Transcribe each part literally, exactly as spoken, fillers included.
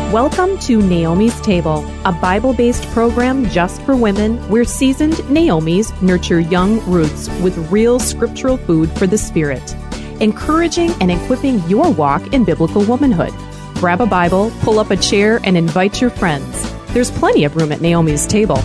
Welcome to Naomi's Table, a Bible-based program just for women where seasoned Naomis nurture young Ruths with real scriptural food for the spirit, encouraging and equipping your walk in biblical womanhood. Grab a Bible, pull up a chair, and invite your friends. There's plenty of room at Naomi's Table.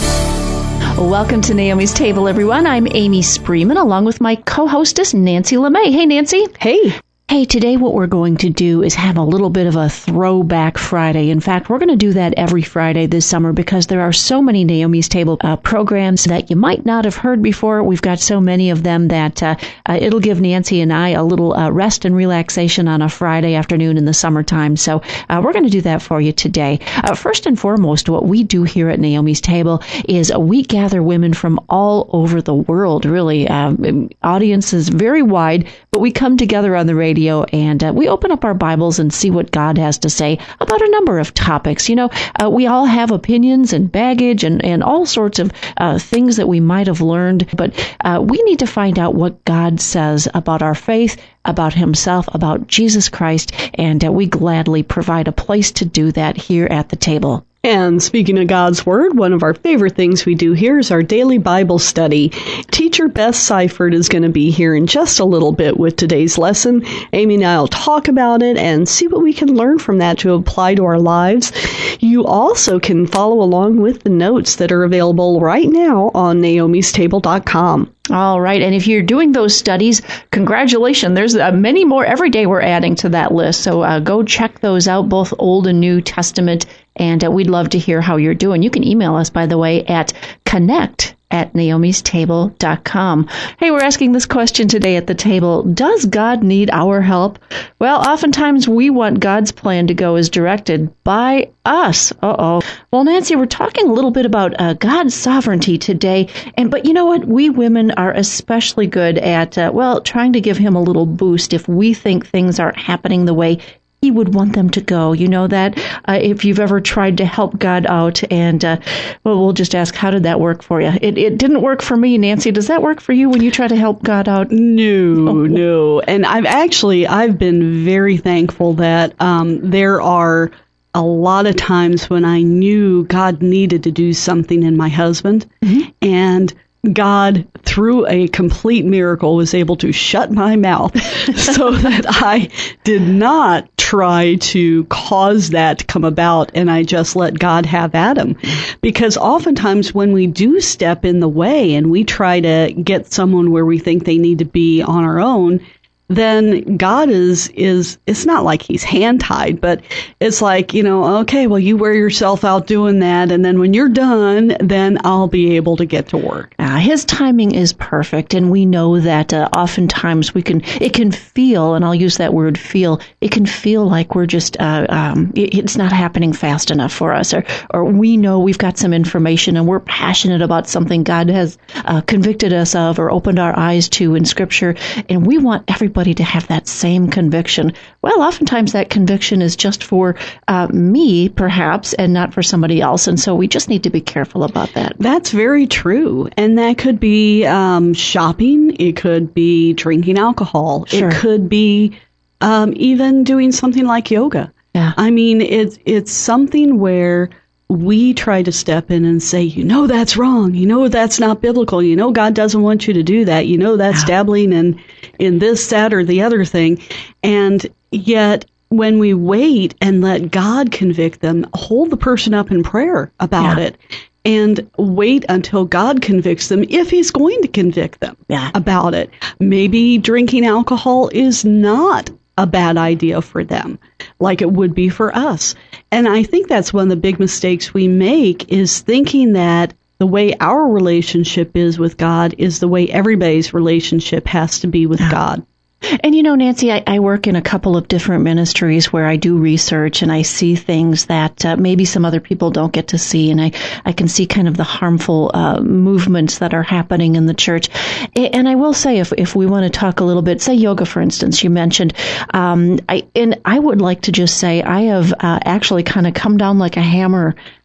Welcome to Naomi's Table, everyone. I'm Amy Spreeman, along with my co-hostess, Nancy LeMay. Hey, Nancy. Hey. Hey, today what we're going to do is have a little bit of a throwback Friday. In fact, we're going to do that every Friday this summer because there are so many Naomi's Table uh, programs that you might not have heard before. We've got so many of them that uh, uh, it'll give Nancy and I a little uh, rest and relaxation on a Friday afternoon in the summertime. So uh, we're going to do that for you today. Uh, first and foremost, what we do here at Naomi's Table is uh, we gather women from all over the world, really. Um, audience is very wide, but we come together on the radio and uh, we open up our Bibles and see what God has to say about a number of topics. You know, uh, we all have opinions and baggage and, and all sorts of uh, things that we might have learned, but uh, we need to find out what God says about our faith, about himself, about Jesus Christ, and uh, we gladly provide a place to do that here at the table. And speaking of God's Word, one of our favorite things we do here is our daily Bible study. Teacher Beth Seifert is going to be here in just a little bit with today's lesson. Amy and I will talk about it and see what we can learn from that to apply to our lives. You also can follow along with the notes that are available right now on naomis table dot com. All right. And if you're doing those studies, congratulations. There's uh, many more every day we're adding to that list. So uh, go check those out, both Old and New Testament. And uh, we'd love to hear how you're doing. You can email us, by the way, at connect at naomis table dot com. Hey, we're asking this question today at the table. Does God need our help? Well, oftentimes we want God's plan to go as directed by us. Uh-oh. Well, Nancy, we're talking a little bit about uh, God's sovereignty today. And but you know what? We women are especially good at, uh, well, trying to give him a little boost if we think things aren't happening the way he would want them to go. You know that? Uh, if you've ever tried to help God out, and uh, well, we'll just ask, how did that work for you? It it didn't work for me, Nancy. Does that work for you when you try to help God out? No, oh. no. And I've actually, I've been very thankful that um, there are a lot of times when I knew God needed to do something in my husband, mm-hmm. and God, through a complete miracle, was able to shut my mouth so that I did not try to cause that to come about, and I just let God have at him. Because oftentimes when we do step in the way and we try to get someone where we think they need to be on our own, then God is, is, it's not like he's hand-tied, but it's like, you know, okay, well, you wear yourself out doing that, and then when you're done, then I'll be able to get to work. Uh, his timing is perfect, and we know that uh, oftentimes we can, it can feel, and I'll use that word feel, it can feel like we're just, uh, um, it, it's not happening fast enough for us, or, or we know we've got some information and we're passionate about something God has uh, convicted us of or opened our eyes to in Scripture, and we want everybody to have that same conviction. Well, oftentimes that conviction is just for uh, me, perhaps, and not for somebody else. And so we just need to be careful about that. That's very true. And that could be um, shopping. It could be drinking alcohol. Sure. It could be um, even doing something like yoga. Yeah. I mean, it's it's something where we try to step in and say, you know, that's wrong. You know, that's not biblical. You know, God doesn't want you to do that. You know, that's yeah. dabbling in, in this, that, or the other thing. And yet, when we wait and let God convict them, hold the person up in prayer about yeah. it, and wait until God convicts them, if he's going to convict them yeah. about it. Maybe drinking alcohol is not a bad idea for them, like it would be for us. And I think that's one of the big mistakes we make, is thinking that the way our relationship is with God is the way everybody's relationship has to be with yeah. God. And you know, Nancy, I, I work in a couple of different ministries where I do research and I see things that uh, maybe some other people don't get to see. And I, I can see kind of the harmful uh, movements that are happening in the church. And I will say, if if we want to talk a little bit, say yoga, for instance, you mentioned, um, I, and I would like to just say I have uh, actually kind of come down like a hammer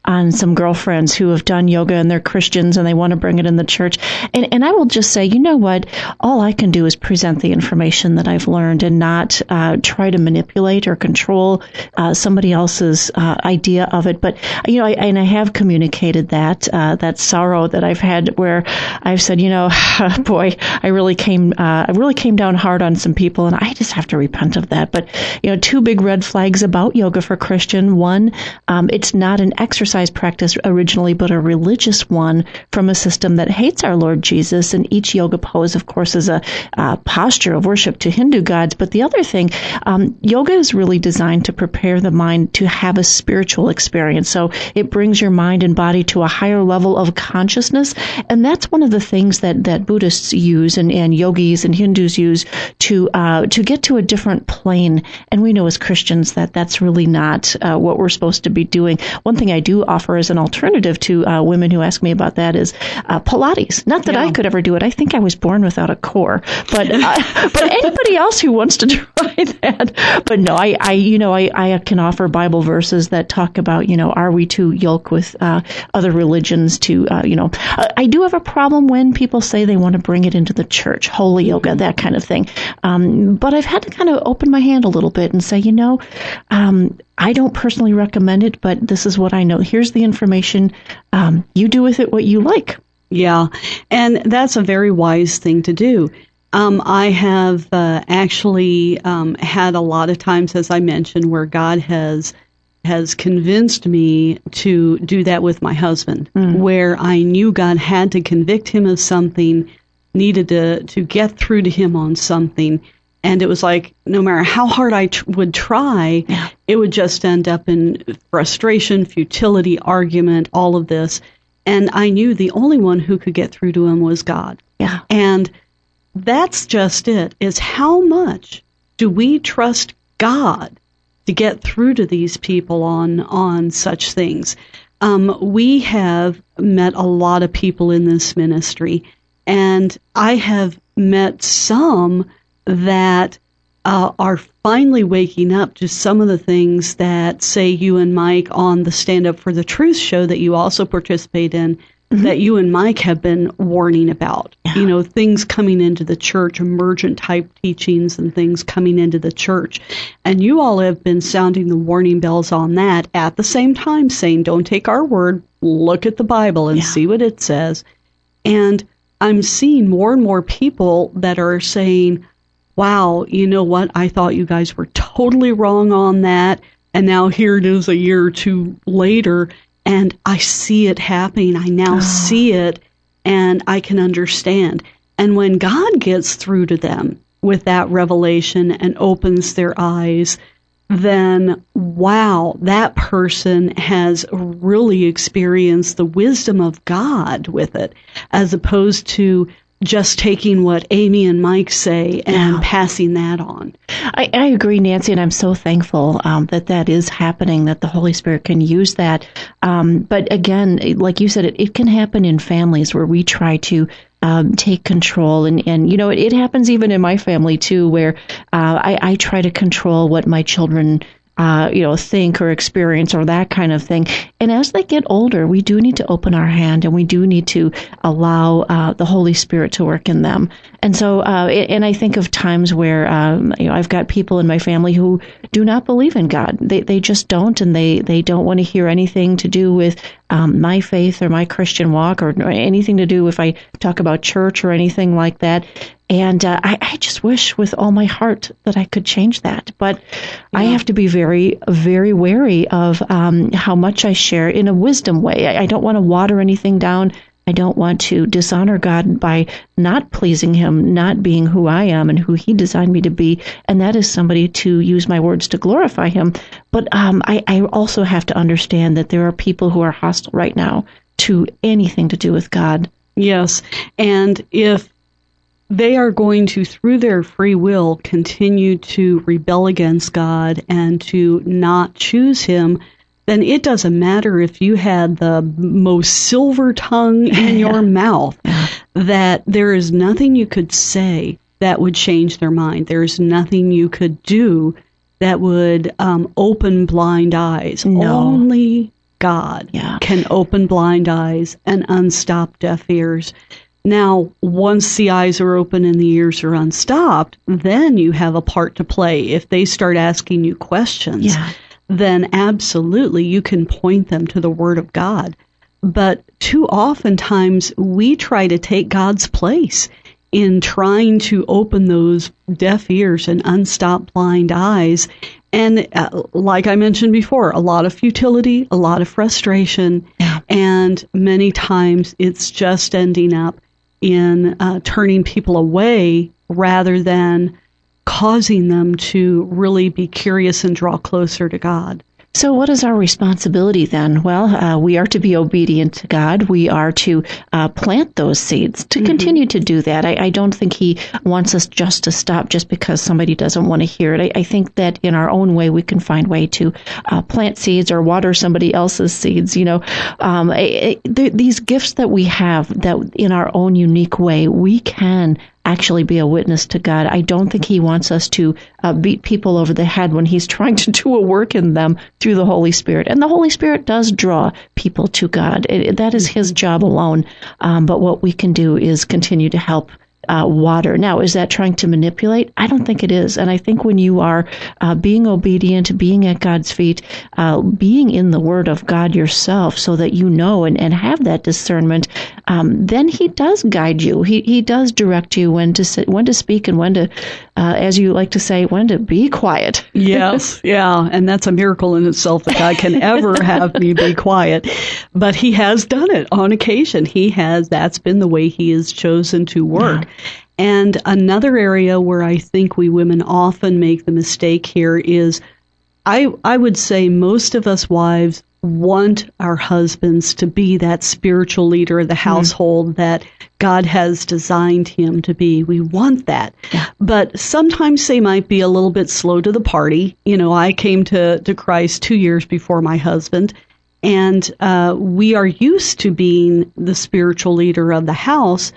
on some girlfriends who have done yoga and they're Christians and they want to bring it in the church. And, and I will just say, you know what? All I can do is present the information that I've learned and not uh, try to manipulate or control uh, somebody else's uh, idea of it. But, you know, I, and I have communicated that, uh, that sorrow that I've had where I've said, you know, boy, I really came, uh, I really came down hard on some people and I just have to repent of that. But, you know, two big red flags about Yoga for Christian. One, um, it's not an exercise practice originally, but a religious one from a system that hates our Lord Jesus. And each yoga pose, of course, is a uh, posture of worship to Hindu gods. But the other thing, um, yoga is really designed to prepare the mind to have a spiritual experience. So it brings your mind and body to a higher level of consciousness. And that's one of the things that, that Buddhists use and, and yogis and Hindus use to uh, to get to a different plane. And we know as Christians that that's really not uh, what we're supposed to be doing. One thing I do offer as an alternative to uh, women who ask me about that is uh, Pilates. Not that yeah. I could ever do it. I think I was born without a core. But uh, but anybody else who wants to try that. But no, I, I you know, I, I can offer Bible verses that talk about, you know, are we to yoke with uh, other religions to, uh, you know, I do have a problem when people say they want to bring it into the church, holy yoga, that kind of thing. Um, but I've had to kind of open my hand a little bit and say, you know, um, I don't personally recommend it, but this is what I know. Here's the information. Um, you do with it what you like. Yeah, and that's a very wise thing to do. Um, I have uh, actually um, had a lot of times, as I mentioned, where God has has convinced me to do that with my husband, mm. where I knew God had to convict him of something, needed to, to get through to him on something. And it was like, no matter how hard I t- would try, yeah. it would just end up in frustration, futility, argument, all of this. And I knew the only one who could get through to him was God. Yeah. And that's just it, is how much do we trust God to get through to these people on on such things? Um, we have met a lot of people in this ministry, and I have met some that uh, are finally waking up to some of the things that, say, you and Mike on the Stand Up for the Truth show that you also participate in, mm-hmm. that you and Mike have been warning about. Yeah. You know, things coming into the church, emergent type teachings and things coming into the church. And you all have been sounding the warning bells on that at the same time, saying, don't take our word, look at the Bible and yeah. see what it says. And I'm seeing more and more people that are saying, wow, you know what? I thought you guys were totally wrong on that. And now here it is a year or two later, and I see it happening. I now oh. see it, and I can understand. And when God gets through to them with that revelation and opens their eyes, then, wow, that person has really experienced the wisdom of God with it, as opposed to just taking what Amy and Mike say and yeah. passing that on. I, I agree, Nancy, and I'm so thankful um, that that is happening, that the Holy Spirit can use that. Um, but again, like you said, it, it can happen in families where we try to um, take control. And, and, you know, it, it happens even in my family, too, where uh, I, I try to control what my children Uh, you know, think or experience or that kind of thing. And as they get older, we do need to open our hand and we do need to allow uh, the Holy Spirit to work in them. And so, uh, and I think of times where, um, you know, I've got people in my family who do not believe in God. They they just don't, and they, they don't want to hear anything to do with um, my faith or my Christian walk or, or anything to do if I talk about church or anything like that. And uh, I, I just wish with all my heart that I could change that. But yeah. I have to be very, very wary of um, how much I share in a wisdom way. I, I don't want to water anything down. I don't want to dishonor God by not pleasing him, not being who I am and who he designed me to be. And that is somebody to use my words to glorify him. But um, I, I also have to understand that there are people who are hostile right now to anything to do with God. Yes. And if they are going to, through their free will, continue to rebel against God and to not choose him, then it doesn't matter if you had the most silver tongue in your mouth, that there is nothing you could say that would change their mind. There's nothing you could do that would um, open blind eyes. No. Only God yeah. can open blind eyes and unstop deaf ears. Now, once the eyes are open and the ears are unstopped, then you have a part to play. If they start asking you questions, yeah. then absolutely you can point them to the Word of God. But too oftentimes we try to take God's place in trying to open those deaf ears and unstop blind eyes. And uh, like I mentioned before, a lot of futility, a lot of frustration, yeah. and many times it's just ending up in uh, turning people away rather than causing them to really be curious and draw closer to God. So what is our responsibility then? Well, uh, we are to be obedient to God. We are to uh, plant those seeds, to mm-hmm. continue to do that. I, I don't think he wants us just to stop just because somebody doesn't want to hear it. I, I think that in our own way, we can find way to uh, plant seeds or water somebody else's seeds. You know, um, I, I, th- these gifts that we have, that in our own unique way, we can actually be a witness to God. I don't think he wants us to uh, beat people over the head when he's trying to do a work in them through the Holy Spirit. And the Holy Spirit does draw people to God. It, that is his job alone. Um, but what we can do is continue to help Uh, water. Now, is that trying to manipulate? I don't think it is. And I think when you are uh, being obedient, being at God's feet, uh, being in the Word of God yourself so that you know and, and have that discernment, um, then he does guide you. He he does direct you when to sit, when to speak and when to, uh, as you like to say, when to be quiet. Yes, yeah. And that's a miracle in itself that God can ever have me be quiet. But he has done it on occasion. He has, that's been the way he has chosen to work. Yeah. And another area where I think we women often make the mistake here is I I would say most of us wives want our husbands to be that spiritual leader of the household mm. that God has designed him to be. We want that. Yeah. But sometimes they might be a little bit slow to the party. You know, I came to, to Christ two years before my husband, and uh, we are used to being the spiritual leader of the house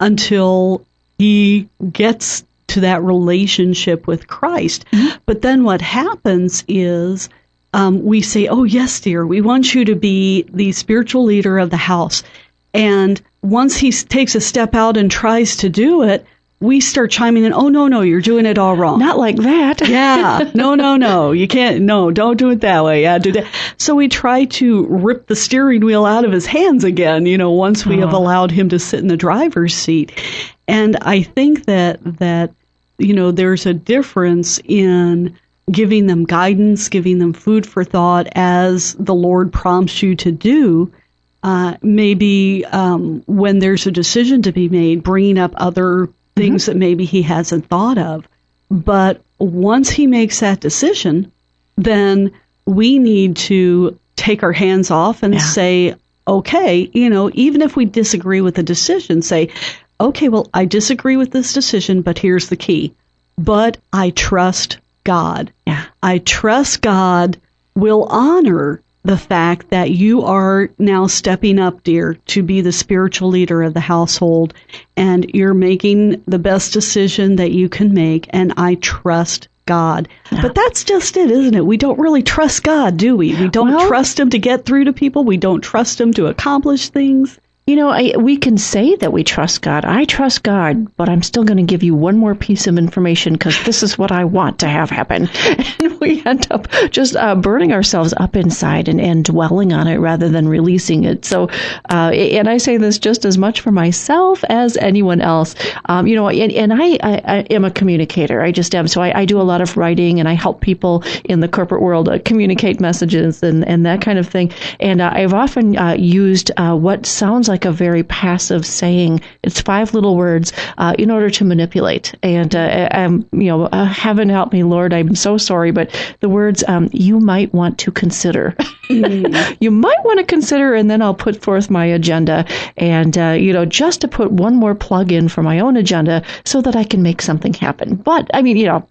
until he gets to that relationship with Christ. Mm-hmm. But then what happens is um, we say, oh, yes, dear, we want you to be the spiritual leader of the house. And once he takes a step out and tries to do it, we start chiming in, oh, no, no, you're doing it all wrong. Not like that. Yeah. No, no, no. You can't. No, don't do it that way. Yeah, do that. So we try to rip the steering wheel out of his hands again, you know, once we oh. have allowed him to sit in the driver's seat. And I think that, that, you know, there's a difference in giving them guidance, giving them food for thought as the Lord prompts you to do. Uh, maybe um, when there's a decision to be made, bringing up other things mm-hmm. that maybe he hasn't thought of. But once he makes that decision, then we need to take our hands off and yeah. say, okay, you know, even if we disagree with the decision, say, okay, well, I disagree with this decision, but here's the key. But I trust God. Yeah. I trust God will honor the fact that you are now stepping up, dear, to be the spiritual leader of the household, and you're making the best decision that you can make, and I trust God. Yeah. But that's just it, isn't it? We don't really trust God, do we? We don't well, trust him to get through to people. We don't trust him to accomplish things. You know, I, we can say that we trust God. I trust God, but I'm still going to give you one more piece of information because this is what I want to have happen. And we end up just uh, burning ourselves up inside and, and dwelling on it rather than releasing it. So, uh, and I say this just as much for myself as anyone else. Um, you know, and, and I, I, I am a communicator. I just am. So I, I do a lot of writing, and I help people in the corporate world uh, communicate messages and, and that kind of thing. And uh, I've often uh, used uh, what sounds like like a very passive saying. It's five little words uh, in order to manipulate. And, uh, um, you know, uh, heaven help me, Lord, I'm so sorry, but the words um, you might want to consider. Mm. You might want to consider, and then I'll put forth my agenda. And, uh, you know, just to put one more plug in for my own agenda so that I can make something happen. But, I mean, you know,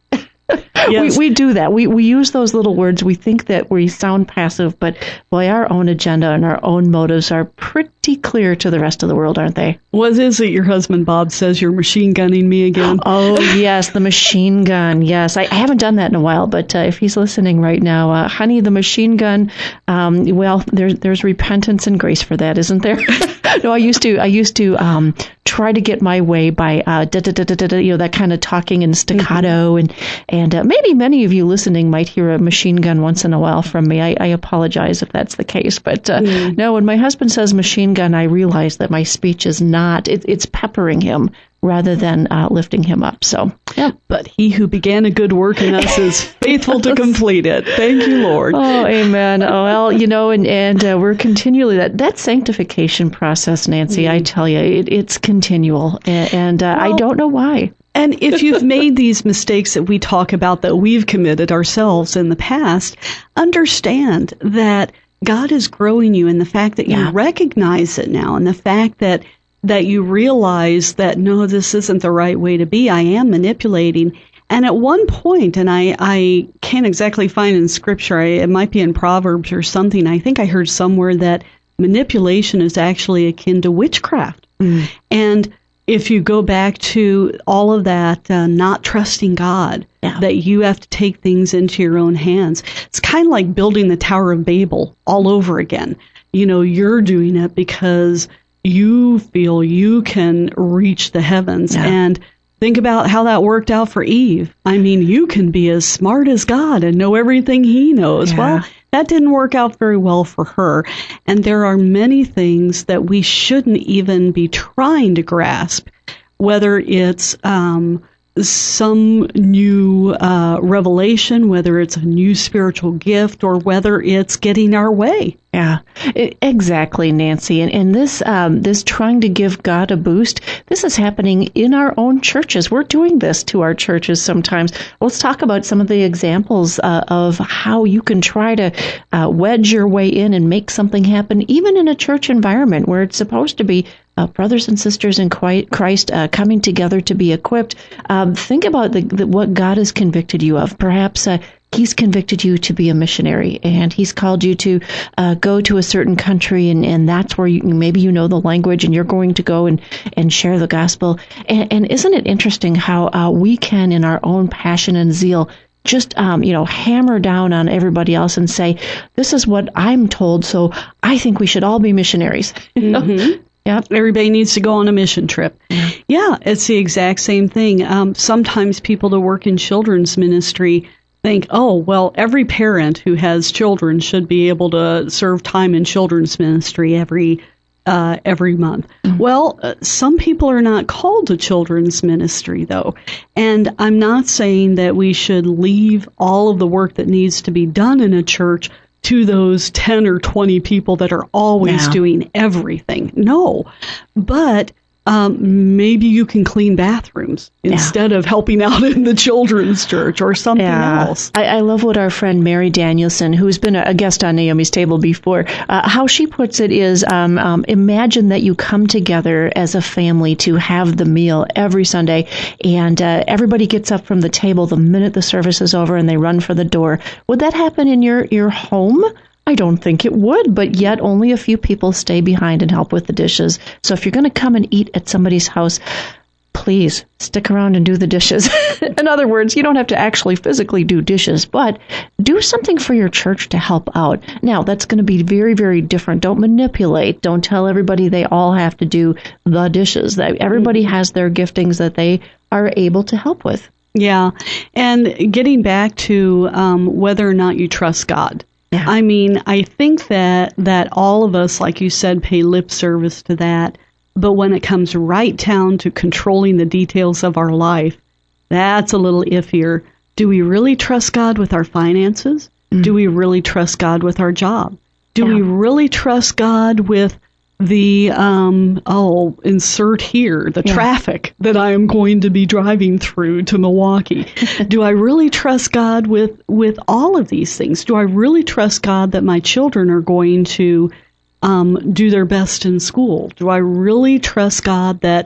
Yes. We, we do that. We we use those little words. We think that we sound passive, but boy, our own agenda and our own motives are pretty clear to the rest of the world, aren't they? What is it your husband Bob says you're machine gunning me again? Oh, yes, the machine gun. Yes, I, I haven't done that in a while, but uh, if he's listening right now, uh, honey, the machine gun, um, well, there's there's repentance and grace for that, isn't there? No, I used to I used to um, try to get my way by uh, da, da, da, da, da, you know, that kind of talking in staccato, mm-hmm. and and uh, maybe many of you listening might hear a machine gun once in a while from me. I, I apologize if that's the case, but uh, mm. no, when my husband says machine gun, I realize that my speech is not, it, it's peppering him rather than uh, lifting him up. So, yeah. But he who began a good work in us is faithful to complete it. Thank you, Lord. Oh, amen. Oh, well, you know, and, and uh, we're continually, that, that sanctification process, Nancy, mm. I tell you, it, it's continual. And, and uh, well, I don't know why. And if you've made these mistakes that we talk about that we've committed ourselves in the past, understand that God is growing you, and the fact that you yeah. recognize it now, and the fact that that you realize that, no, this isn't the right way to be. I am manipulating. And at one point, and I, I can't exactly find in Scripture, I, it might be in Proverbs or something, I think I heard somewhere that manipulation is actually akin to witchcraft. Mm. And if you go back to all of that, uh, not trusting God, yeah. that you have to take things into your own hands, it's kind of like building the Tower of Babel all over again. You know, you're doing it because you feel you can reach the heavens. Yeah. And think about how that worked out for Eve. I mean, you can be as smart as God and know everything he knows. Yeah. Well, that didn't work out very well for her. And there are many things that we shouldn't even be trying to grasp, whether it's um, some new uh, revelation, whether it's a new spiritual gift, or whether it's getting our way. Yeah, it, exactly, Nancy. And, and this um, this trying to give God a boost, this is happening in our own churches. We're doing this to our churches sometimes. Let's talk about some of the examples uh, of how you can try to uh, wedge your way in and make something happen, even in a church environment where it's supposed to be Uh, brothers and sisters in Christ uh, coming together to be equipped. Um, think about the, the, what God has convicted you of. Perhaps uh, He's convicted you to be a missionary, and He's called you to uh, go to a certain country, and, and that's where you, maybe you know the language, and you're going to go and, and share the gospel. And, and isn't it interesting how uh, we can, in our own passion and zeal, just, um, you know, hammer down on everybody else and say, this is what I'm told, so I think we should all be missionaries. Mm-hmm. Yeah, everybody needs to go on a mission trip. Yeah, yeah, it's the exact same thing. Um, sometimes people that work in children's ministry think, oh, well, every parent who has children should be able to serve time in children's ministry every uh, every month. Mm-hmm. Well, uh, some people are not called to children's ministry, though. And I'm not saying that we should leave all of the work that needs to be done in a church to those ten or twenty people that are always yeah. doing everything. No. But um, maybe you can clean bathrooms yeah. instead of helping out in the children's church or something yeah. else. I, I love what our friend Mary Danielson, who's been a, a guest on Naomi's Table before, uh, how she puts it is, um, um, imagine that you come together as a family to have the meal every Sunday, and uh, everybody gets up from the table the minute the service is over and they run for the door. Would that happen in your, your home? I don't think it would, but yet only a few people stay behind and help with the dishes. So if you're going to come and eat at somebody's house, please stick around and do the dishes. In other words, you don't have to actually physically do dishes, but do something for your church to help out. Now, that's going to be very, very different. Don't manipulate. Don't tell everybody they all have to do the dishes. Everybody has their giftings that they are able to help with. Yeah, and getting back to um, whether or not you trust God. Yeah. I mean, I think that, that all of us, like you said, pay lip service to that. But when it comes right down to controlling the details of our life, that's a little iffier. Do we really trust God with our finances? Mm. Do we really trust God with our job? Do yeah. we really trust God with the, um, oh, insert here, the yeah. traffic that I am going to be driving through to Milwaukee? Do I really trust God with, with all of these things? Do I really trust God that my children are going to um, do their best in school? Do I really trust God that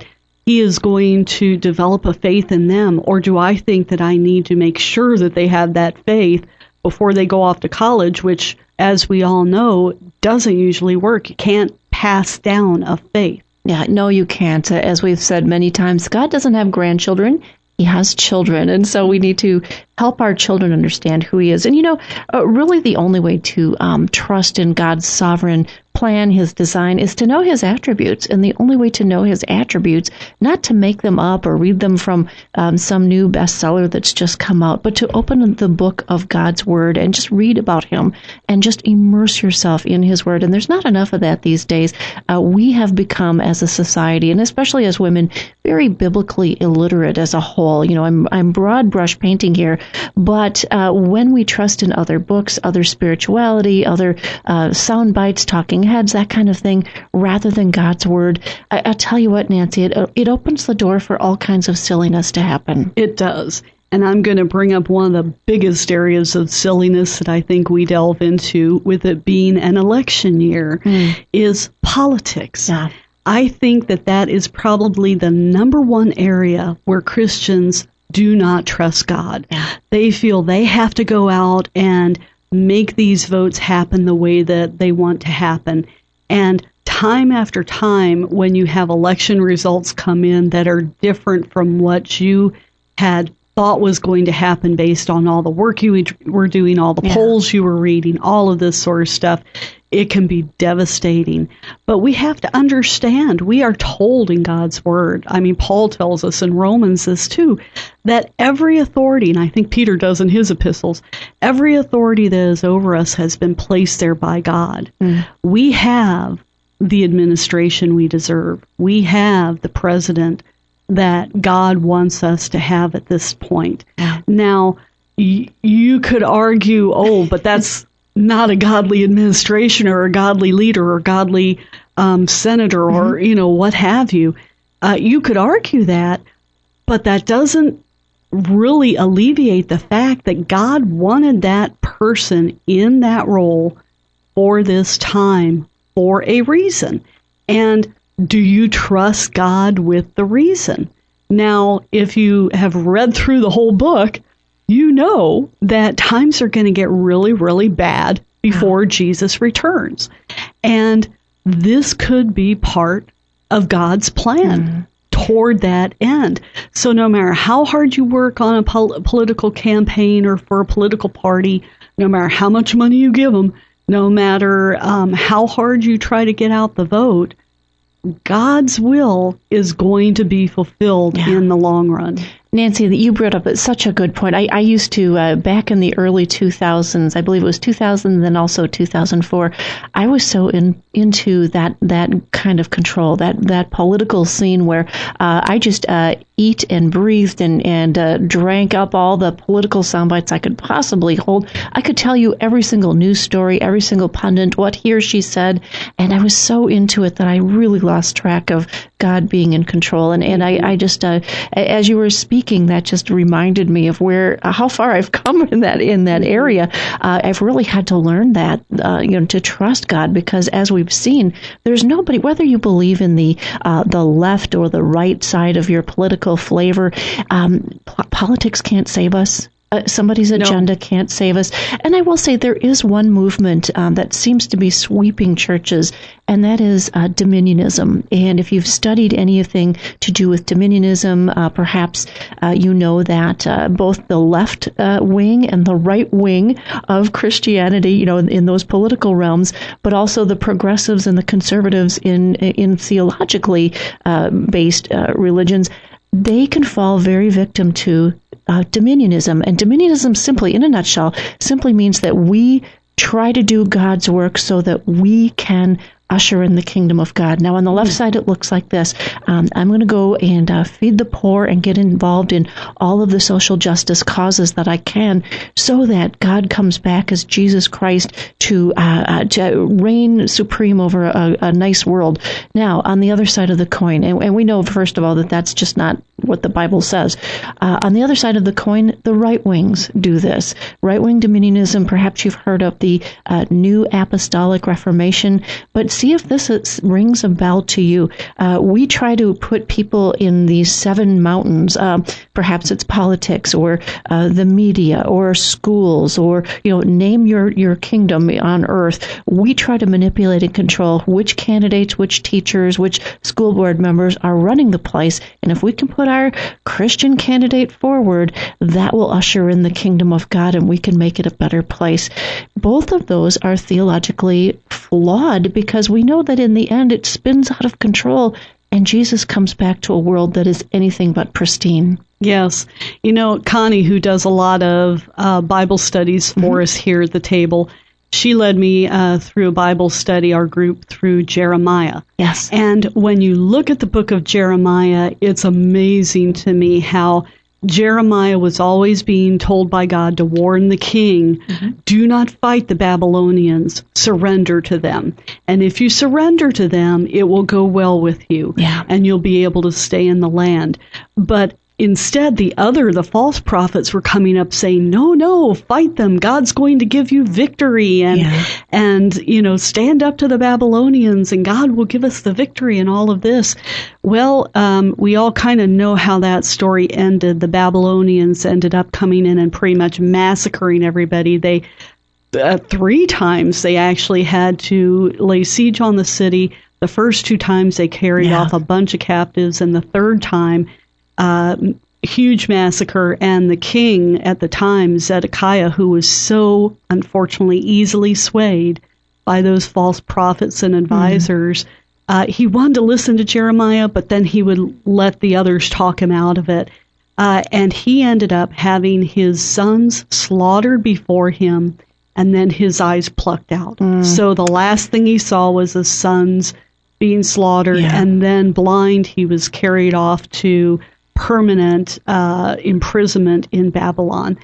He is going to develop a faith in them? Or do I think that I need to make sure that they have that faith before they go off to college, which, as we all know, doesn't usually work? You can't pass down a faith. Yeah, no, you can't. As we've said many times, God doesn't have grandchildren. He has children, and so we need to help our children understand who He is. And, you know, uh, really the only way to um, trust in God's sovereign plan, His design, is to know His attributes. And the only way to know His attributes, not to make them up or read them from um, some new bestseller that's just come out, but to open the book of God's Word and just read about Him and just immerse yourself in His Word. And there's not enough of that these days. Uh, we have become, as a society, and especially as women, very biblically illiterate as a whole. You know, I'm, I'm broad brush painting here, but uh, when we trust in other books, other spirituality, other uh, sound bites, talking heads, that kind of thing, rather than God's Word, I, I'll tell you what, Nancy, it, it opens the door for all kinds of silliness to happen. It does. And I'm going to bring up one of the biggest areas of silliness that I think we delve into, with it being an election year, mm. is politics. Yeah. I think that that is probably the number one area where Christians do not trust God. Yeah. They feel they have to go out and make these votes happen the way that they want to happen. And time after time, when you have election results come in that are different from what you had thought was going to happen based on all the work you were doing, all the yeah. polls you were reading, all of this sort of stuff, it can be devastating. But we have to understand, we are told in God's Word, I mean, Paul tells us in Romans this too, that every authority, and I think Peter does in his epistles, every authority that is over us has been placed there by God. Mm. We have the administration we deserve. We have the president that God wants us to have at this point. Yeah. Now, y- you could argue, oh, but that's not a godly administration or a godly leader or or um, senator mm-hmm. or, you know, what have you. Uh, you could argue that, but that doesn't really alleviate the fact that God wanted that person in that role for this time for a reason. And do you trust God with the reason? Now, if you have read through the whole book, you know that times are going to get really, really bad before wow. Jesus returns. And this could be part of God's plan mm-hmm. toward that end. So no matter how hard you work on a pol- political campaign or for a political party, no matter how much money you give them, no matter um, how hard you try to get out the vote, God's will is going to be fulfilled yeah. in the long run. Nancy, you brought up such a good point. I, I used to, uh, back in the early two thousands, I believe it was two thousand, and then also two thousand four, I was so in, into that that kind of control, that, that political scene where uh, I just uh, eat and breathed and, and uh, drank up all the political sound bites I could possibly hold. I could tell you every single news story, every single pundit, what he or she said, and I was so into it that I really lost track of God being in control. And, and I, I just, uh, as you were speaking, that just reminded me of where, uh, how far I've come in that in that area. Uh, I've really had to learn that, uh, you know, to trust God, because as we've seen, there's nobody, whether you believe in the uh, the left or the right side of your political flavor, um, po- politics can't save us. Uh, somebody's agenda no. can't save us. And I will say there is one movement um, that seems to be sweeping churches, and that is uh, dominionism. And if you've studied anything to do with dominionism, uh, perhaps uh, you know that uh, both the left uh, wing and the right wing of Christianity, you know, in, in those political realms, but also the progressives and the conservatives in in theologically uh, based uh, religions, they can fall very victim to Uh, dominionism. And dominionism simply, in a nutshell, simply means that we try to do God's work so that we can usher in the kingdom of God. Now, on the left side, it looks like this. Um, I'm going to go and uh, feed the poor and get involved in all of the social justice causes that I can, so that God comes back as Jesus Christ to, uh, uh, to reign supreme over a, a nice world. Now, on the other side of the coin, and, and we know, first of all, that that's just not what the Bible says. Uh, on the other side of the coin, the right wings do this. Right-wing dominionism, perhaps you've heard of the uh, New Apostolic Reformation, but see if this is, rings a bell to you. Uh, we try to put people in these seven mountains. Uh, perhaps it's politics or uh, the media or schools or, you know, name your, your kingdom on earth. We try to manipulate and control which candidates, which teachers, which school board members are running the place. And if we can put our Christian candidate forward, that will usher in the kingdom of God and we can make it a better place. Both of those are theologically flawed because we know that in the end it spins out of control and Jesus comes back to a world that is anything but pristine. Yes. You know, Connie, who does a lot of uh, Bible studies for mm-hmm. us here at the table, she led me uh, through a Bible study, our group, through Jeremiah. Yes. And when you look at the book of Jeremiah, it's amazing to me how Jeremiah was always being told by God to warn the king, mm-hmm. do not fight the Babylonians, surrender to them. And if you surrender to them, it will go well with you, yeah. and you'll be able to stay in the land. But instead, the other, the false prophets were coming up saying, no, no, fight them. God's going to give you victory and, yeah. and, you know, stand up to the Babylonians and God will give us the victory and all of this. Well, um, we all kind of know how that story ended. The Babylonians ended up coming in and pretty much massacring everybody. They, uh, three times they actually had to lay siege on the city. The first two times they carried yeah. off a bunch of captives, and the third time, Uh, huge massacre, and the king at the time, Zedekiah, who was so unfortunately easily swayed by those false prophets and advisors, mm. uh, he wanted to listen to Jeremiah, but then he would let the others talk him out of it. Uh, and he ended up having his sons slaughtered before him, and then his eyes plucked out. Mm. So the last thing he saw was his sons being slaughtered, yeah. and then blind, he was carried off to permanent uh, imprisonment in Babylon.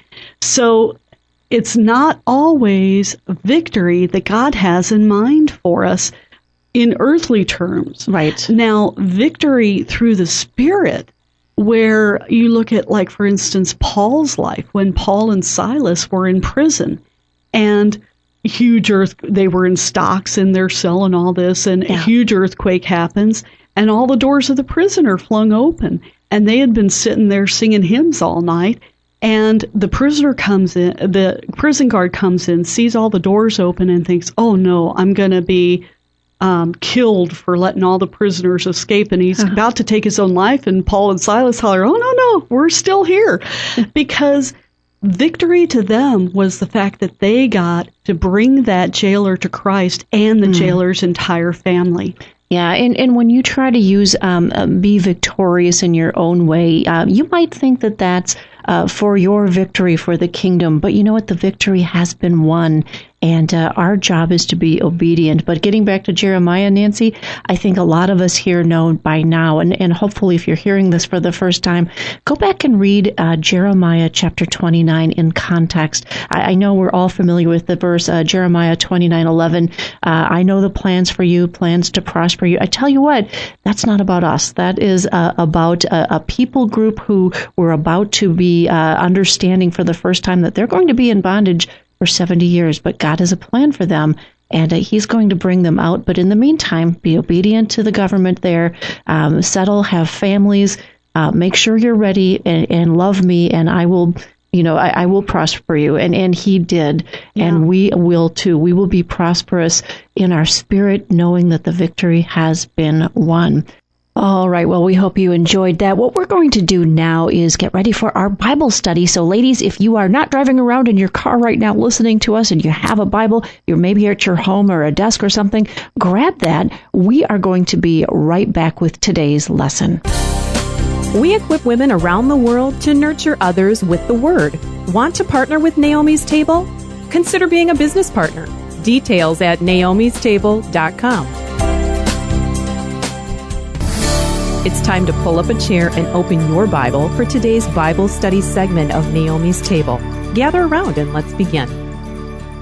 So it's not always victory that God has in mind for us in earthly terms. Right. Now, victory through the Spirit, where you look at, like, for instance, Paul's life, when Paul and Silas were in prison, and huge earth, they were in stocks in their cell and all this, and yeah. a huge earthquake happens, and all the doors of the prison are flung open. And they had been sitting there singing hymns all night, and the prisoner comes in, the prison guard comes in, sees all the doors open, and thinks, oh no, I'm going to be um, killed for letting all the prisoners escape. And he's uh-huh. about to take his own life, and Paul and Silas holler, oh no, no, we're still here. Because victory to them was the fact that they got to bring that jailer to Christ and the mm. jailer's entire family. Yeah, and, and when you try to use um, uh, be victorious in your own way, uh, you might think that that's uh, for your victory for the kingdom. But you know what? The victory has been won, and uh, our job is to be obedient. But getting back to Jeremiah, Nancy, I think a lot of us here know by now, and, and hopefully if you're hearing this for the first time, go back and read uh, Jeremiah chapter twenty-nine in context. I, I know we're all familiar with the verse, uh, Jeremiah twenty-nine eleven. Uh, I know the plans for you, plans to prosper you. I tell you what, that's not about us. That is uh, about a, a people group who were about to be uh, understanding for the first time that they're going to be in bondage for seventy years, but God has a plan for them, and uh, he's going to bring them out. But in the meantime, be obedient to the government there, um, settle, have families, uh, make sure you're ready, and, and love me, and I will, you know, I, I will prosper you. And, and he did, yeah. and we will too. We will be prosperous in our spirit, knowing that the victory has been won. All right. Well, we hope you enjoyed that. What we're going to do now is get ready for our Bible study. So, ladies, if you are not driving around in your car right now listening to us and you have a Bible, you're maybe at your home or a desk or something, grab that. We are going to be right back with today's lesson. We equip women around the world to nurture others with the Word. Want to partner with Naomi's Table? Consider being a business partner. Details at naomis table dot com. It's time to pull up a chair and open your Bible for today's Bible study segment of Naomi's Table. Gather around and let's begin.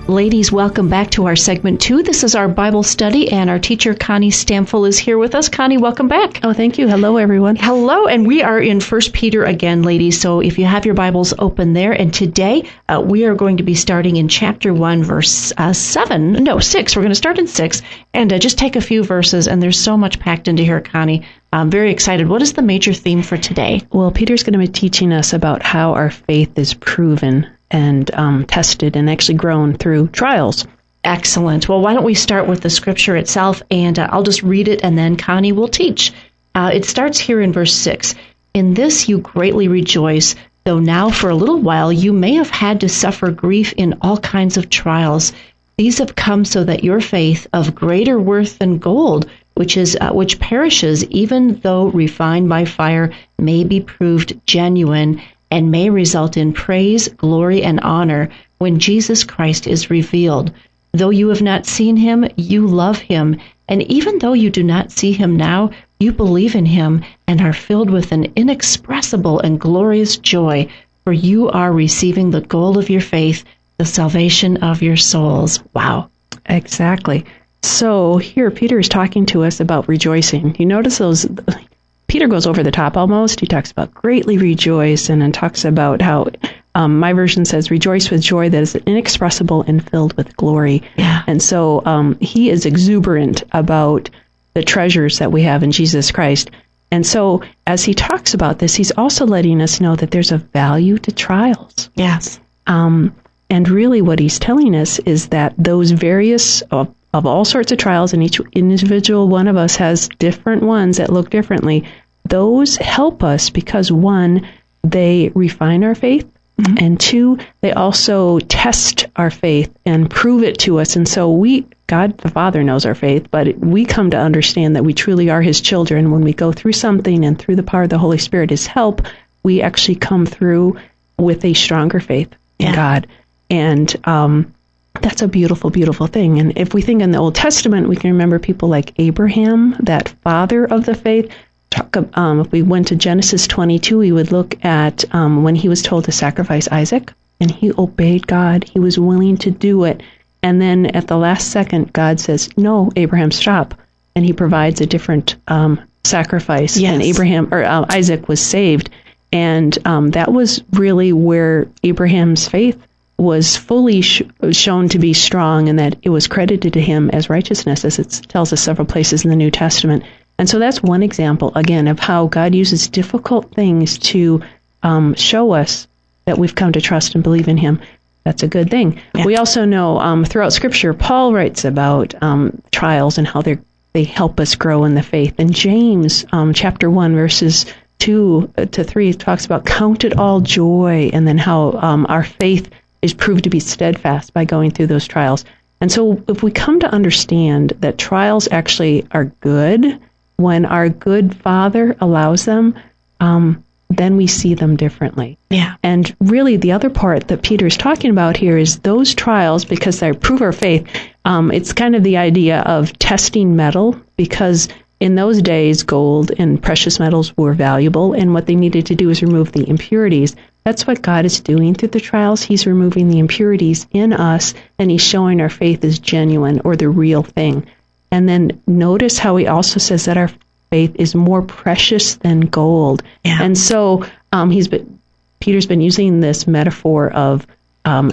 Ladies, welcome back to our segment two. This is our Bible study, and our teacher, Connie Stamfel, is here with us. Connie, welcome back. Oh, thank you. Hello, everyone. Hello, and we are in First Peter again, ladies, so if you have your Bibles open there, and today uh, we are going to be starting in chapter one, verse uh, seven, no, six. We're going to start in six, and uh, just take a few verses, and there's so much packed into here, Connie. I'm very excited. What is the major theme for today? Well, Peter's going to be teaching us about how our faith is proven and um, tested and actually grown through trials. Excellent. Well, why don't we start with the scripture itself, and uh, I'll just read it, and then Connie will teach. Uh, it starts here in verse six. In this you greatly rejoice, though now for a little while you may have had to suffer grief in all kinds of trials. These have come so that your faith, of greater worth than gold, which is uh, which perishes, even though refined by fire, may be proved genuine, and may result in praise, glory, and honor when Jesus Christ is revealed. Though you have not seen him, you love him, and even though you do not see him now, you believe in him and are filled with an inexpressible and glorious joy, for you are receiving the goal of your faith, the salvation of your souls. Wow. Exactly. So here Peter is talking to us about rejoicing. You notice those... Peter goes over the top almost. He talks about greatly rejoice, and then talks about how, um, my version says, rejoice with joy that is inexpressible and filled with glory. Yeah. And so um, he is exuberant about the treasures that we have in Jesus Christ. And so as he talks about this, he's also letting us know that there's a value to trials. Yes. Um, and really what he's telling us is that those various uh, of all sorts of trials, and each individual one of us has different ones that look differently. Those help us because, one, they refine our faith, mm-hmm. and two, they also test our faith and prove it to us. And so we, God the Father knows our faith, but we come to understand that we truly are his children when we go through something, and through the power of the Holy Spirit, his help, we actually come through with a stronger faith in yeah. God. And um that's a beautiful, beautiful thing. And if we think in the Old Testament, we can remember people like Abraham, that father of the faith. Talk, um, if we went to Genesis twenty-two, we would look at um, when he was told to sacrifice Isaac, and he obeyed God. He was willing to do it. And then at the last second, God says, no, Abraham, stop. And he provides a different um, sacrifice. Yes. And Abraham or uh, Isaac was saved. And um, that was really where Abraham's faith was fully sh- shown to be strong, and that it was credited to him as righteousness, as it tells us several places in the New Testament. And so that's one example, again, of how God uses difficult things to um, show us that we've come to trust and believe in him. That's a good thing. Yeah. We also know um, throughout Scripture, Paul writes about um, trials and how they they help us grow in the faith. And James, um, chapter one, verses two to three, talks about count it all joy, and then how um, our faith is proved to be steadfast by going through those trials. And so if we come to understand that trials actually are good, when our good Father allows them, um, then we see them differently. Yeah. And really the other part that Peter's talking about here is those trials, because they prove our faith, um, it's kind of the idea of testing metal, because in those days, gold and precious metals were valuable, and what they needed to do is remove the impurities. That's what God is doing through the trials. He's removing the impurities in us, and he's showing our faith is genuine, or the real thing. And then notice how he also says that our faith is more precious than gold. Yeah. And so um, he's been, Peter's been using this metaphor of um,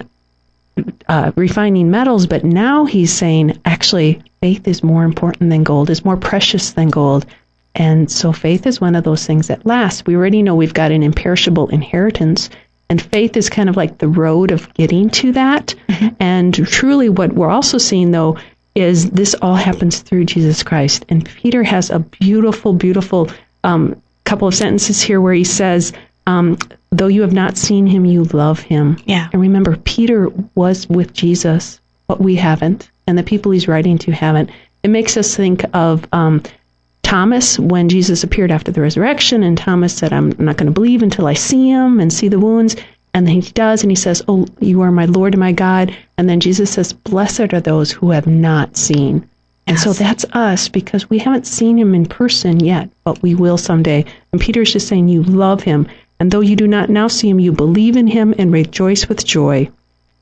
uh, refining metals, but now he's saying, actually, faith is more important than gold, is more precious than gold. And so faith is one of those things that lasts. We already know we've got an imperishable inheritance, and faith is kind of like the road of getting to that. Mm-hmm. And truly what we're also seeing, though, is this all happens through Jesus Christ. And Peter has a beautiful, beautiful um, couple of sentences here where he says, um, though you have not seen him, you love him. Yeah. And remember, Peter was with Jesus, but we haven't, and the people he's writing to haven't. It makes us think of um, Thomas, when Jesus appeared after the resurrection, and Thomas said, I'm not going to believe until I see him and see the wounds. And then he does, and he says, oh, you are my Lord and my God. And then Jesus says, blessed are those who have not seen. And yes. So that's us, because we haven't seen him in person yet, but we will someday. And Peter's just saying, you love him. And though you do not now see him, you believe in him and rejoice with joy.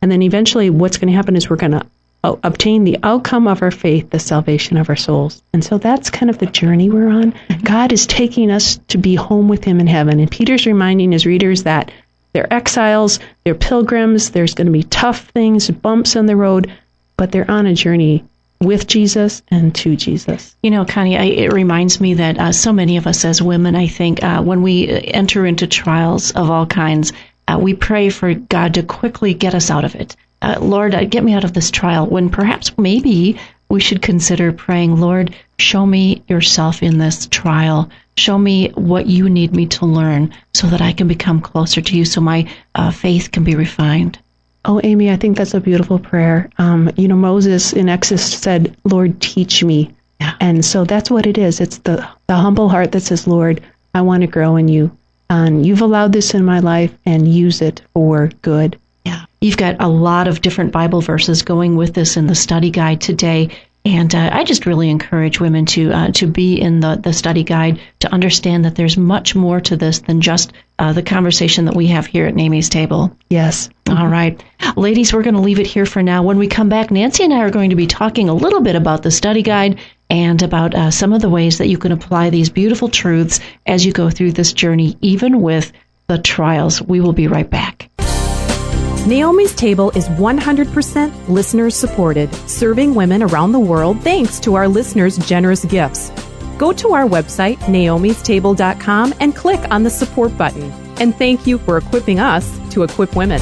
And then eventually what's going to happen is we're going to obtain the outcome of our faith, the salvation of our souls. And so that's kind of the journey we're on. Mm-hmm. God is taking us to be home with him in heaven. And Peter's reminding his readers that they're exiles, they're pilgrims, there's going to be tough things, bumps on the road, but they're on a journey with Jesus and to Jesus. You know, Connie, I, it reminds me that uh, so many of us as women, I think, uh, when we enter into trials of all kinds, uh, we pray for God to quickly get us out of it. Uh, Lord, uh, get me out of this trial, when perhaps maybe we should consider praying, Lord, show me yourself in this trial. Show me what you need me to learn so that I can become closer to you, so my uh, faith can be refined. Oh, Amy, I think that's a beautiful prayer. Um, you know, Moses in Exodus said, Lord, teach me. Yeah. And so that's what it is. It's the, the humble heart that says, Lord, I want to grow in you. And you've allowed this in my life, and use it for good. Yeah. You've got a lot of different Bible verses going with this in the study guide today. And uh, I just really encourage women to uh, to be in the, the study guide, to understand that there's much more to this than just uh, the conversation that we have here at Naomi's Table. Yes. All right. Ladies, we're going to leave it here for now. When we come back, Nancy and I are going to be talking a little bit about the study guide and about uh, some of the ways that you can apply these beautiful truths as you go through this journey, even with the trials. We will be right back. Naomi's Table is one hundred percent listeners supported, serving women around the world thanks to our listeners' generous gifts. Go to our website, naomis table dot com, and click on the support button. And thank you for equipping us to equip women.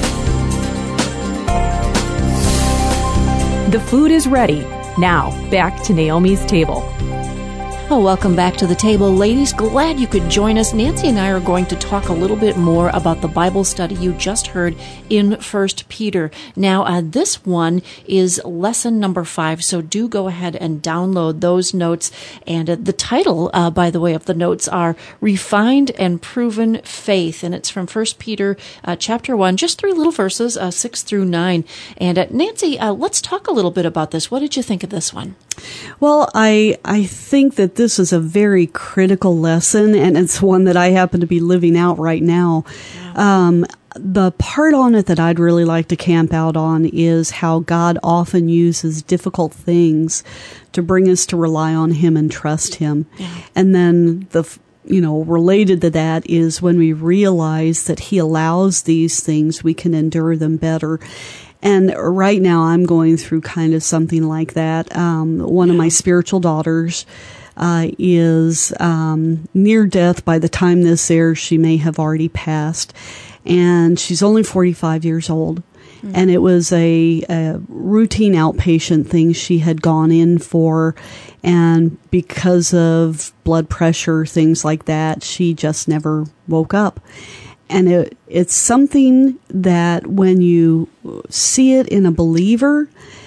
The food is ready. Now, back to Naomi's Table. Well, welcome back to the table, ladies. Glad you could join us. Nancy and I are going to talk a little bit more about the Bible study you just heard in First Peter. Now, uh, this one is lesson number five, so do go ahead and download those notes. And uh, the title, uh, by the way, of the notes are Refined and Proven Faith, and it's from First Peter uh, chapter one, just three little verses, uh, six through nine. And uh, Nancy, uh, let's talk a little bit about this. What did you think of this one? Well, I I think that this is a very critical lesson, and it's one that I happen to be living out right now. Yeah. Um, the part on it that I'd really like to camp out on is how God often uses difficult things to bring us to rely on Him and trust Him. Yeah. And then the you know, related to that is when we realize that He allows these things, we can endure them better. And right now I'm going through kind of something like that. Um, one yeah. of my spiritual daughters uh, is um, near death. By the time this airs, she may have already passed. And she's only forty-five years old. Mm-hmm. And it was a, a routine outpatient thing she had gone in for. And because of blood pressure, things like that, she just never woke up. And it, it's something that when you see it in a believer,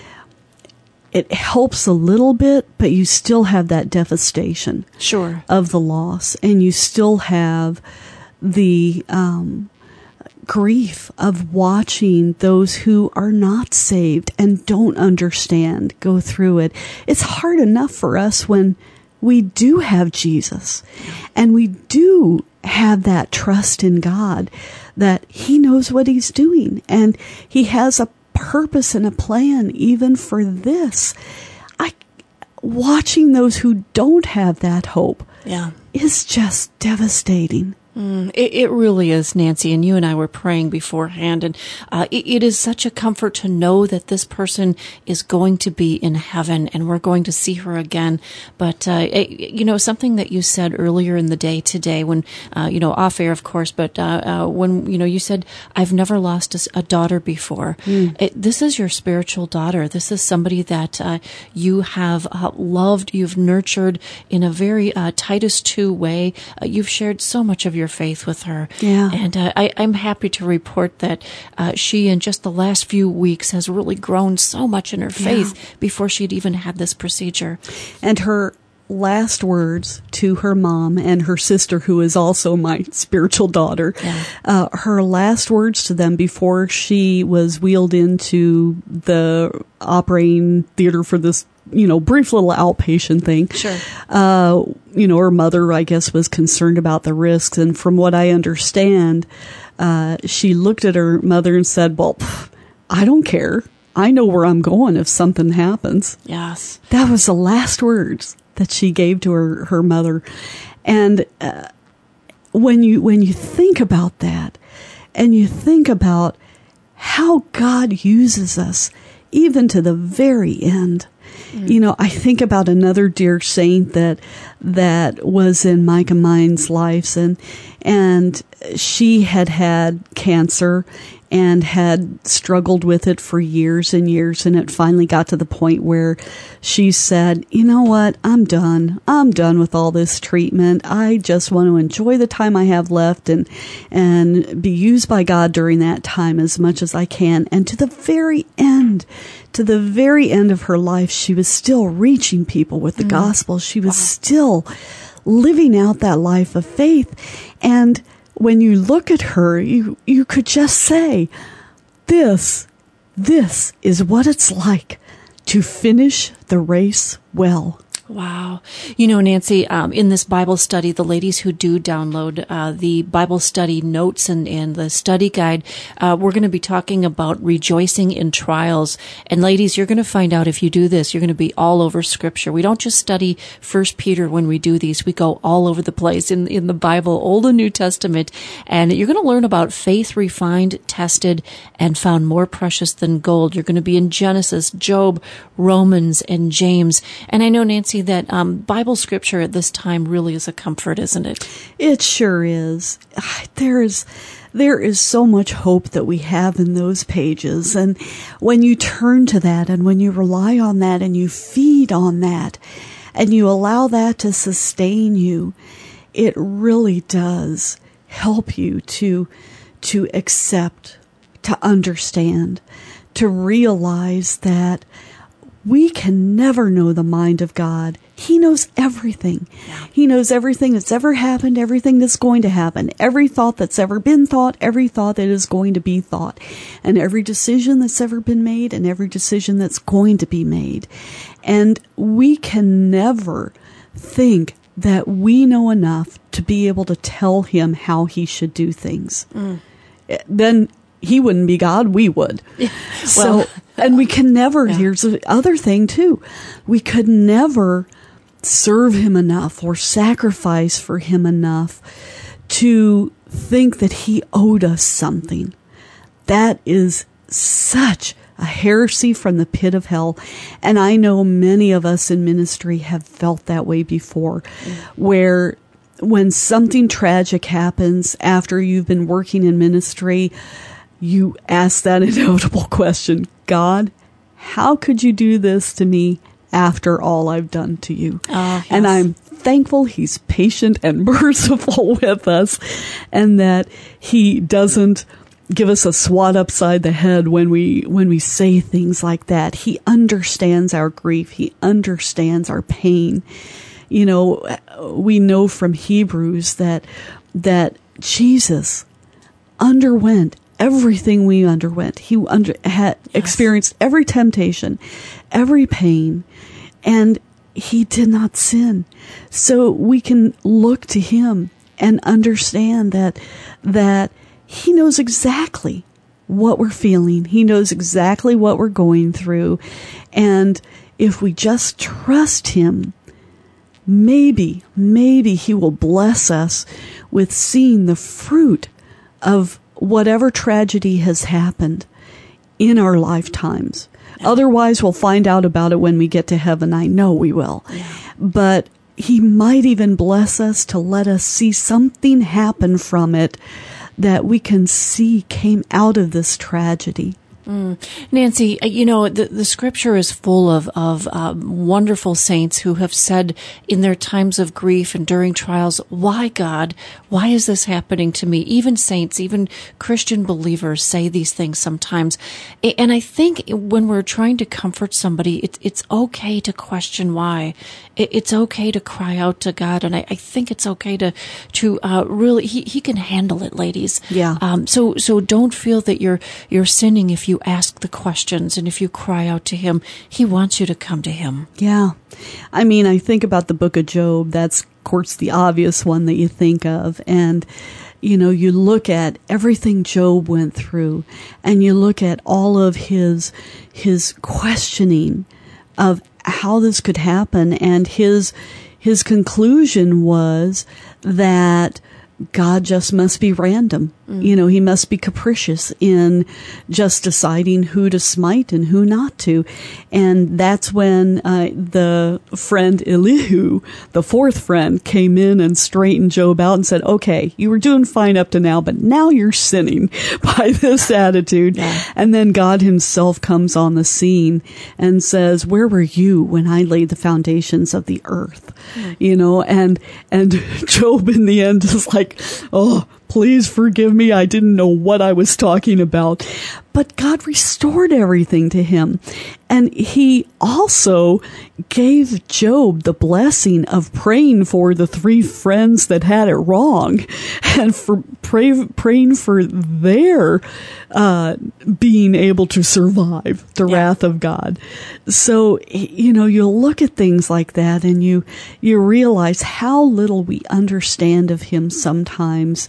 it helps a little bit, but you still have that devastation sure. of the loss. And you still have the um, grief of watching those who are not saved and don't understand go through it. It's hard enough for us when we do have Jesus and we do have that trust in God that He knows what He's doing and He has a purpose and a plan even for this. I watching those who don't have that hope yeah. is just devastating. Mm, it, it really is, Nancy, and you and I were praying beforehand, and uh, it, it is such a comfort to know that this person is going to be in heaven, and we're going to see her again. But, uh, it, you know, something that you said earlier in the day today, when, uh, you know, off air, of course, but uh, uh, when, you know, you said, I've never lost a, a daughter before. Mm. It, this is your spiritual daughter. This is somebody that uh, you have uh, loved, you've nurtured in a very uh, Titus two way. Uh, you've shared so much of your faith with her. Yeah. And uh, I, I'm happy to report that uh, she, in just the last few weeks, has really grown so much in her faith yeah. before she'd even had this procedure. And her last words to her mom and her sister, who is also my spiritual daughter, yeah. uh, her last words to them before she was wheeled into the operating theater for this, you know, brief little outpatient thing. Sure. Uh, you know, her mother, I guess, was concerned about the risks. And from what I understand, uh, she looked at her mother and said, well, pff, I don't care. I know where I'm going if something happens. Yes. That was the last words that she gave to her, her mother. And uh, when you when you think about that, and you think about how God uses us, even to the very end. Mm. You know, I think about another dear saint that that was in Micah Mine's life, and and she had had cancer and had struggled with it for years and years, and it finally got to the point where she said, you know what, I'm done. I'm done with all this treatment. I just want to enjoy the time I have left and and be used by God during that time as much as I can. And to the very end, to the very end of her life, she was still reaching people with the mm. gospel. She was wow. still living out that life of faith. And when you look at her, you, you could just say, this, this is what it's like to finish the race well. Wow. You know, Nancy, um, in this Bible study, the ladies who do download uh, the Bible study notes and, and the study guide, uh, we're going to be talking about rejoicing in trials. And ladies, you're going to find out if you do this, you're going to be all over Scripture. We don't just study First Peter when we do these. We go all over the place in, in the Bible, Old and New Testament. And you're going to learn about faith refined, tested, and found more precious than gold. You're going to be in Genesis, Job, Romans, and James. And I know, Nancy, that um, Bible scripture at this time really is a comfort, isn't it? It sure is. There is, there is so much hope that we have in those pages. And when you turn to that and when you rely on that and you feed on that and you allow that to sustain you, it really does help you to, to accept, to understand, to realize that we can never know the mind of God. He knows everything. Yeah. He knows everything that's ever happened, everything that's going to happen, every thought that's ever been thought, every thought that is going to be thought, and every decision that's ever been made, and every decision that's going to be made. And we can never think that we know enough to be able to tell him how he should do things. Mm. Then he wouldn't be God, we would. Yeah. So, well, and we can never, yeah. here's the other thing too, we could never serve him enough or sacrifice for him enough to think that he owed us something. That is such a heresy from the pit of hell. And I know many of us in ministry have felt that way before, mm. where when something tragic happens after you've been working in ministry, you ask that inevitable question, God, how could you do this to me after all I've done to you? Uh, yes. And I'm thankful he's patient and merciful with us, and that he doesn't give us a swat upside the head when we when we say things like that. He understands our grief. He understands our pain. You know, we know from Hebrews that that Jesus underwent everything we underwent. He under, had yes. experienced every temptation, every pain, and he did not sin. So we can look to him and understand that that he knows exactly what we're feeling. He knows exactly what we're going through. And if we just trust him, maybe, maybe he will bless us with seeing the fruit of whatever tragedy has happened in our lifetimes. Yeah. Otherwise, we'll find out about it when we get to heaven. I know we will. Yeah. But he might even bless us to let us see something happen from it that we can see came out of this tragedy. Mm. Nancy, you know, the, the scripture is full of, of um, wonderful saints who have said in their times of grief and during trials, why, God, why is this happening to me? Even saints, even Christian believers say these things sometimes. And I think when we're trying to comfort somebody, it, it's okay to question why. It, it's okay to cry out to God. And I, I think it's okay to, to uh, really, he, he can handle it, ladies. Yeah. Um, so, so don't feel that you're, you're sinning if you ask the questions and if you cry out to him. He wants you to come to him. Yeah. I mean, I think about the book of Job. That's, of course, the obvious one that you think of. And you know, you look at everything Job went through, and you look at all of his his questioning of how this could happen, and his his conclusion was that God just must be random. Mm. You know, he must be capricious in just deciding who to smite and who not to. And that's when uh, the friend Elihu, the fourth friend, came in and straightened Job out and said, okay, you were doing fine up to now, but now you're sinning by this attitude. Yeah. And then God himself comes on the scene and says, where were you when I laid the foundations of the earth? Mm. You know, and, and Job in the end is like, oh, please forgive me. I didn't know what I was talking about. But God restored everything to him. And he also gave Job the blessing of praying for the three friends that had it wrong and for pray, praying for their uh, being able to survive the yeah. wrath of God. So, you know, you'll look at things like that and you, you realize how little we understand of him sometimes.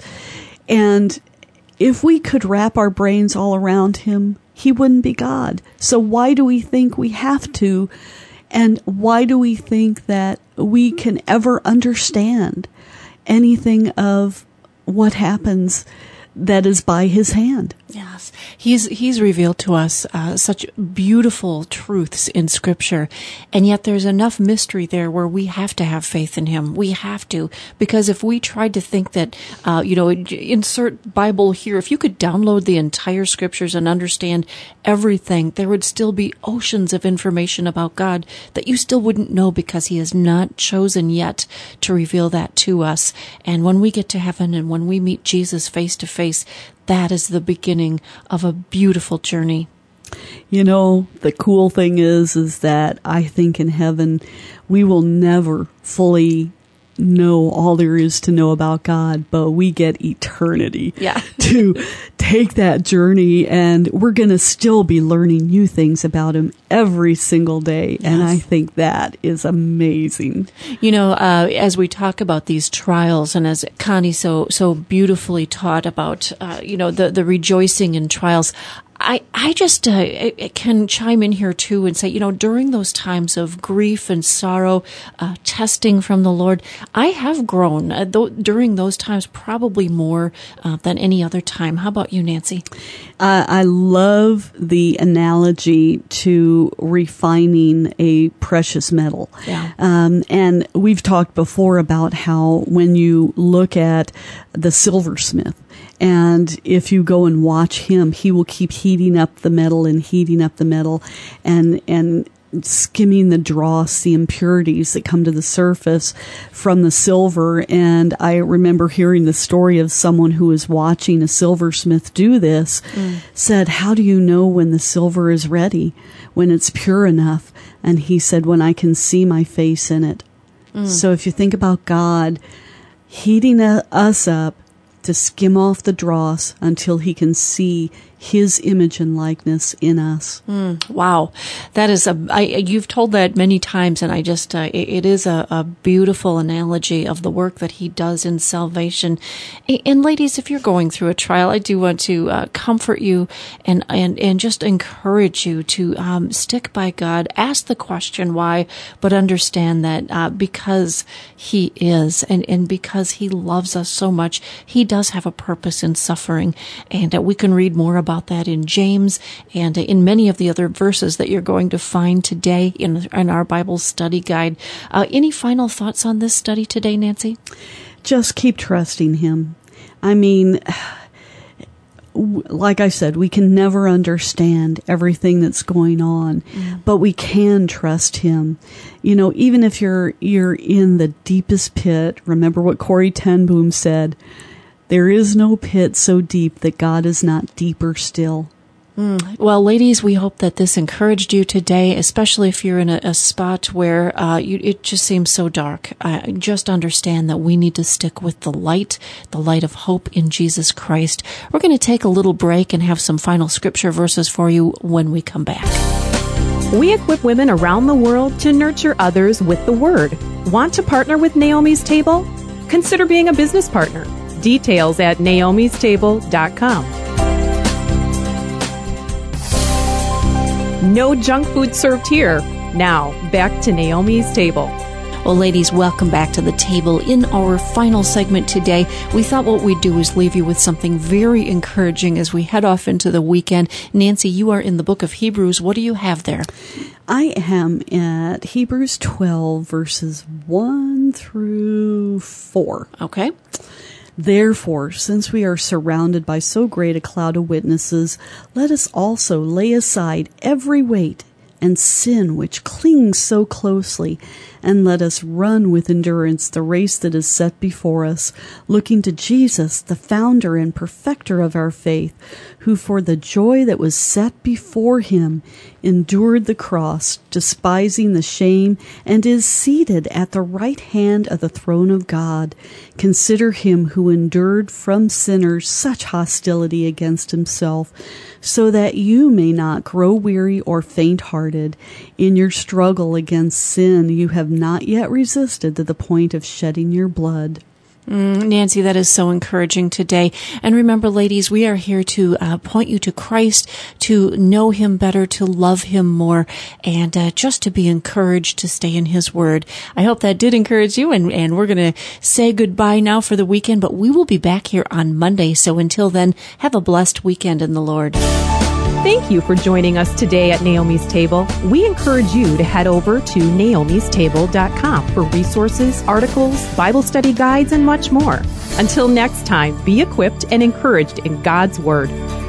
And if we could wrap our brains all around him, he wouldn't be God. So why do we think we have to? And why do we think that we can ever understand anything of what happens that is by his hand? Yes. He's, he's revealed to us uh, such beautiful truths in Scripture, and yet there's enough mystery there where we have to have faith in him. We have to, because if we tried to think that, uh, you know, insert Bible here, if you could download the entire Scriptures and understand everything, there would still be oceans of information about God that you still wouldn't know because he has not chosen yet to reveal that to us. And when we get to heaven and when we meet Jesus face to face, that is the beginning of a beautiful journey. You know, the cool thing is, is that I think in heaven we will never fully know all there is to know about God, but we get eternity yeah. to take that journey, and we're going to still be learning new things about him every single day. Yes. And I think that is amazing. You know, uh, as we talk about these trials, and as Connie so so beautifully taught about, uh, you know, the, the rejoicing in trials, I, I just uh, can chime in here, too, and say, you know, during those times of grief and sorrow, uh, testing from the Lord, I have grown uh, th- during those times probably more uh, than any other time. How about you, Nancy? Uh, I love the analogy to refining a precious metal. Yeah. Um, and we've talked before about how when you look at the silversmith, and if you go and watch him, he will keep heating up the metal and heating up the metal and, and skimming the dross, the impurities that come to the surface from the silver. And I remember hearing the story of someone who was watching a silversmith do this, mm. said, how do you know when the silver is ready, when it's pure enough? And he said, when I can see my face in it. Mm. So if you think about God heating us up, to skim off the dross until he can see his image and likeness in us. Mm, wow. That is a, I, you've told that many times, and I just, uh, it, it is a, a beautiful analogy of the work that he does in salvation. And, and ladies, if you're going through a trial, I do want to uh, comfort you and, and, and just encourage you to um, stick by God, ask the question why, but understand that uh, because he is, and, and because he loves us so much, he does have a purpose in suffering. And uh, we can read more about about that in James and in many of the other verses that you're going to find today in, in our Bible study guide. Uh, any final thoughts on this study today, Nancy? Just keep trusting him. I mean, like I said, we can never understand everything that's going on, mm. but we can trust him. You know, even if you're you're in the deepest pit, remember what Corrie ten Boom said, there is no pit so deep that God is not deeper still. Mm. Well, ladies, we hope that this encouraged you today, especially if you're in a, a spot where uh, you, it just seems so dark. Uh, just understand that we need to stick with the light, the light of hope in Jesus Christ. We're going to take a little break and have some final scripture verses for you when we come back. We equip women around the world to nurture others with the Word. Want to partner with Naomi's Table? Consider being a business partner. Details at naomis table dot com. No junk food served here. Now, back to Naomi's Table. Well, ladies, welcome back to the table. In our final segment today, we thought what we'd do is leave you with something very encouraging as we head off into the weekend. Nancy, you are in the book of Hebrews. What do you have there? I am at Hebrews twelve, verses one through four. Okay. Therefore, since we are surrounded by so great a cloud of witnesses, let us also lay aside every weight and sin which clings so closely, and let us run with endurance the race that is set before us, looking to Jesus, the founder and perfecter of our faith, who for the joy that was set before him endured the cross, despising the shame, and is seated at the right hand of the throne of God. Consider him who endured from sinners such hostility against himself, so that you may not grow weary or faint-hearted. In your struggle against sin, you have not yet resisted to the point of shedding your blood. Mm, Nancy, that is so encouraging today. And remember, ladies, we are here to uh, point you to Christ, to know him better, to love him more, and uh, just to be encouraged to stay in his word. I hope that did encourage you, and, and we're going to say goodbye now for the weekend, but we will be back here on Monday. So until then, have a blessed weekend in the Lord. Thank you for joining us today at Naomi's Table. We encourage you to head over to naomis table dot com for resources, articles, Bible study guides, and much more. Until next time, be equipped and encouraged in God's Word.